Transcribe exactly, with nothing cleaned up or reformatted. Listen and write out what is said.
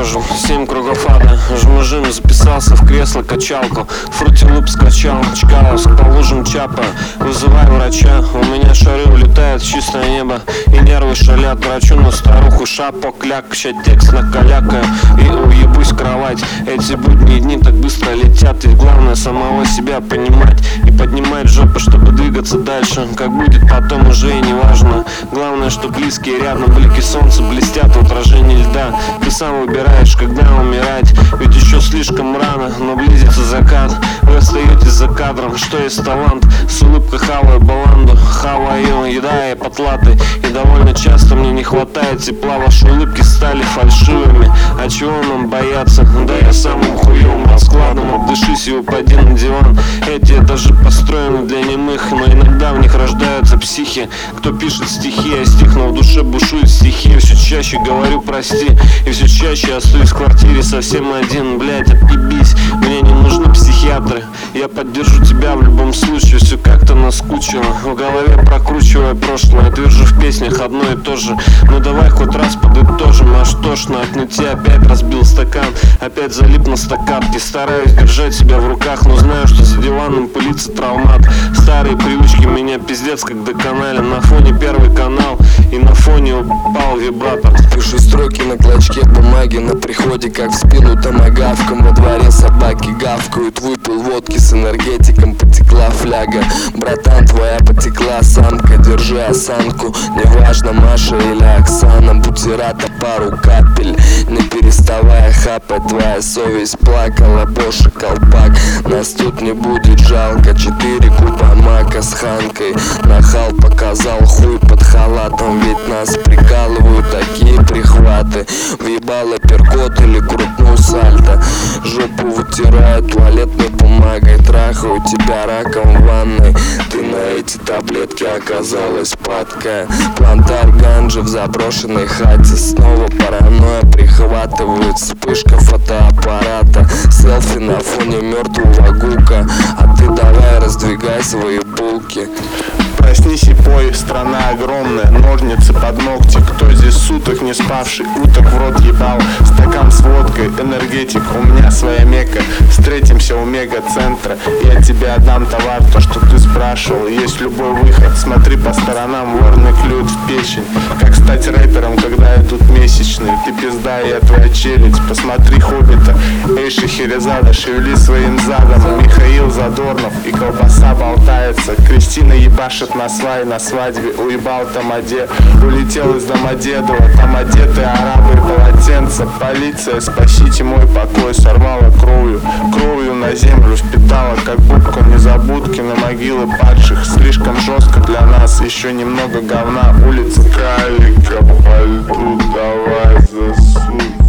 прожил семь кругов ада. Жмужим записался в кресло-качалку, фрутилуп скачал, чкаловск по лужам чапа. Вызывай врача, у меня шары улетают в чистое небо и нервы шалят. Врачу на старуху шапок кляк, ща текст накалякаю и уебусь в кровать. Эти будние дни так быстро летят, ведь главное самого себя понимать и поднимать жопу, чтобы двигаться дальше. Как будет потом, уже и не важно. Главное, что близкие рядом, блики солнца блестят в отражении льда. Ты сам выбираешь, когда умирать, ведь еще слишком рано, но близится закат. Вы остаетесь за кадром, что есть талант. С улыбкой хаваю баланду, хаваю, еда и потлаты. И довольно часто мне не хватает тепла. Ваши улыбки стали фальшивыми. А чего нам бояться? Да я самым хуёвым раскладом. Обдышись и упади на диван. Эти этажи построены для немых, но иногда в них рождаются психи. Кто пишет стихи, я стих, но в душе бушует стихи. Все чаще говорю прости, и все чаще остаюсь в квартире совсем один. Блять, отъебись, мне не нужны психиатры. Я поддержу тебя в любом случае. Все как-то наскучило, в голове прокручивая прошлое. Твержу в песнях одно и то же. Ну давай хоть раз подытожим, аж тошно от нытья. Опять разбил стакан, опять залип на стаканке. Стараюсь держать себя в руках, но знаю, что за диваном пылится травмат. Старые привычки меня пиздец как доконали. На фоне первый канал и на фоне упал вибратор. Пишу строки на клочке бумаги, на приходе как в спину томагавком. Во дворе собаки гавкают, выпил водки с энергетиком, потекла фляга. Братан, твоя потекла самка, держи осанку. Неважно, Маша или Оксана, бутерата пару капель. Не переставая хапать, твоя совесть плакала, Боша колпак. Нас тут не будет жалко, четыре куба мака с ханкой. Нахал показал хуй под халатом, ведь нас прикалывают такие прихваты. Въебало перкот или крутнул сальто. Жопу вытираю туалетной бумагой, трахаю тебя раком в ванной. Ты на эти таблетки оказалась падкая. Плантарь ганджи в заброшенной хате. Снова паранойя прихватывает, вспышка фотоаппарата. Селфи на фоне мертвого гука. А ты давай раздвигай свои булки. Проснись и пой, страна огромная, ножницы под ногти. Кто здесь суток не спавший, уток в рот ебал. Стакан с водкой, энергетик, у меня своя мека. Встретимся у мега-центра, я тебе отдам товар, то, что ты спрашивал. Есть любой выход, смотри по сторонам, ворный клюет в печень. Как стать рэпером, когда идут месячные? Ты пизда, я твоя челюсть, посмотри Хоббита. Эй, Шахерезада, шевели своим задом. Михаил Задорнов и колбаса болтается. Кристина ебашит на свай, на свадьбе уебал Тамаде. Улетел из Домодедова, там одетые арабы и полотенца. Полиция, спасите мой покой, сорвала кровью. Кровью на землю впитала, как будку незабудки на могилы падших. Слишком жестко для нас, еще немного говна. Улица Калика, пальту давай засунь.